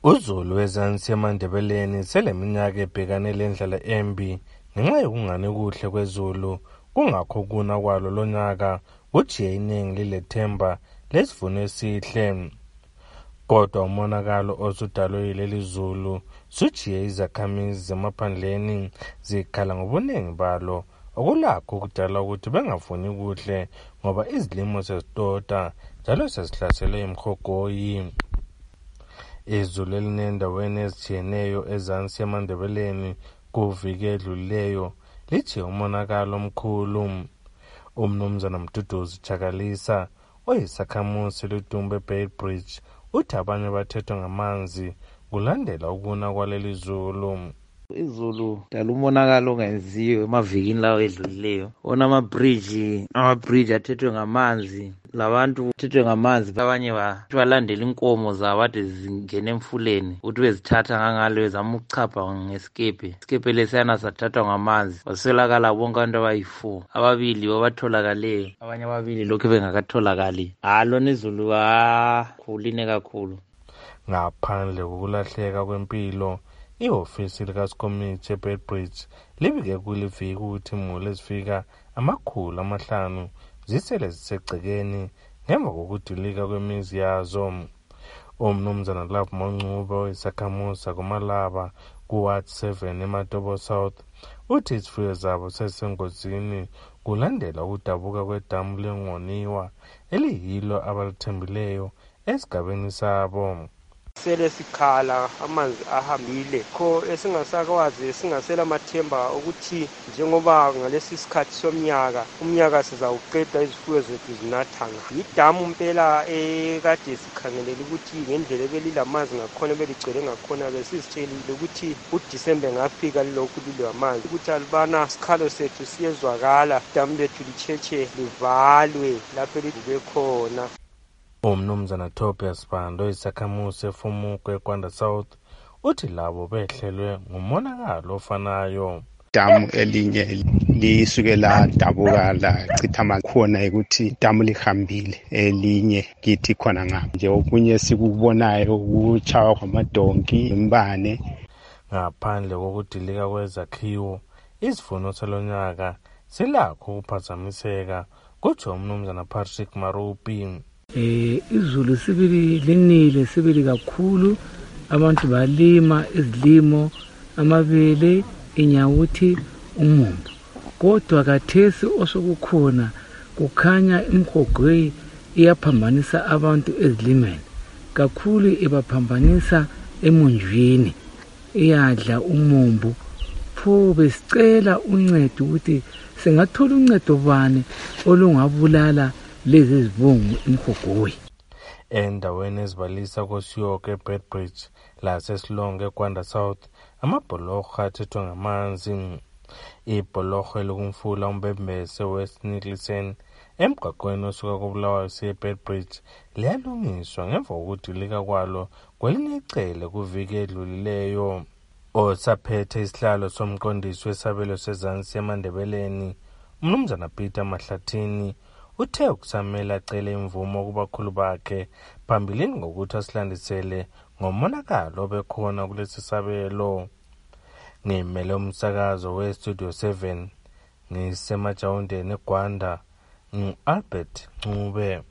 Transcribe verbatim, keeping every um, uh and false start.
uZulu wezansi emandebeleni seleminyaka ebhekane lendlela embi ngenxa yokungani kuhle kwezulu kungakho kuna kwalo lonyaka kujiye iningi lilethemba lesivuno esihle. Kodwa umonakalo osudalwe yileli zulu sujiye izakhamizi zemaphandleni zikhala ngobuningi balo okulakho ukudala ukuthi bengafuni kuhle ngoba izilimo sezitota njalo sesihlaselwe imhogoyi. Izulu elinendaweni ezitshiyeneyo ezansi emandebeleni kuviki edlulileyo lijiye umonakalo omkhulu. Umnumzana Mduduzi Chakalisa oyisakhamuzi leDumbe Beitbridge uthi abanye bathethwe ngamanzi kulandela ukuna kwaleli zulu. Izulu dala umonakalo ongenziyo emavikini lawo edlulileyo. Ona ama-bridge ama-bridge athethwe ngamanzi, labantu thethwe ngamanzi, abanye balandela inkomo zabo ade zingene emfuleni ukuthi bezithatha ngangalo bezama ukuchapha ngesikepe. Isikepe lesiyana sathathwa ngamanzi baswelakala bonke abantu abayi-four, ababili babatholakaleyo, abanye ababili lokhu bengakatholakali. Lona izulu kuline kakhulu. Ngaphandle kokulahleka kwempilo, ihofisi likasikomithi eBeitbridge libike kuliviki ukuthi imuli ezifika amakhulu amahlanu zisele zisegcekeni ngemva kokudilika kwemizi yazo. Umnumzana Love Mongcuba oyisakhamuzi kuMalaba kuWard seven eMatobo South uthi izifuyo zabo sezisengozini kulandela ukudabuka kwedamu lengoniwa eliyilo abalithembileyo esigabeni sabo. Sele sikhala amanzi ahambile kho esingasakwazi esingasela amathemba ukuthi njengoba ngalesi sikhathi somnyaka umnyaka sizawuqeda izifuyo zethu zinathanga. Idamu impela ekade sikhangelele ukuthi ngendlela ebelilamanzi ngakhona beligcwele ngakhona besizitshelile ukuthi uDisemba ngafika lilokhu lilamanzi ukuthi alibana sikhalo sethu siyezwakala, idamu lethu licheche livalwe lapho elivuke khona. Umnumzana Tobias Bando isakhamuzi eFumuko eKwanda South uthi labo behlelwe ngumonakalo ofanayo. Damu elinye lisuke ladabuka lachitha amanzi khona ukuthi idamu lihambile, elinye kithi khona ngapha nje okunye sikubonayo ukuchaywa kwamadonki imbane. Ngaphandle kokudilika kwezakhiwo, isivuno salonyaka silakho ukuphazamiseka kutsho umnumzana Patrick Marupi. Eh izulu sibili linile sibili kakhulu, abantu balima izilimo amabele, inyawuthi, umumbu. Kodwa kathesi osokukhona kukhanya imhogoyi iyaphambanisa abantu ezilimeni, kakhulu ibaphambanisa emunjweni, iyadla umumbu. Pho besicela uncedo ukuthi singathola uncedo bani olungabulala lezi zibungu imhogoyi. Endaweni ezibalisa koSiyoko eBeitbridge laseSilongo eKwanda South amabholorho athethwe ngamanzi. Ibholorho elikumfula uMbembese West Nicholson emgwaqweni osuka koBulawayo siya eBeitbridge liyalungiswa ngemva kokudilika kwalo kwelinye icele kuviki edlulileyo. Osaphethe isihlalo somqondisi wesabelo sezansi emandebeleni umnumzana Peter Mahlathini uthe ukusamela acele imvumo kubakhulu bakhe phambilini ngokuthi asilandisele ngomonakalo obekhona kulesi sabelo. Ngimele umsakazo weStudio seven ngisemajawundeni eGwanda ngu-Albert Ncube.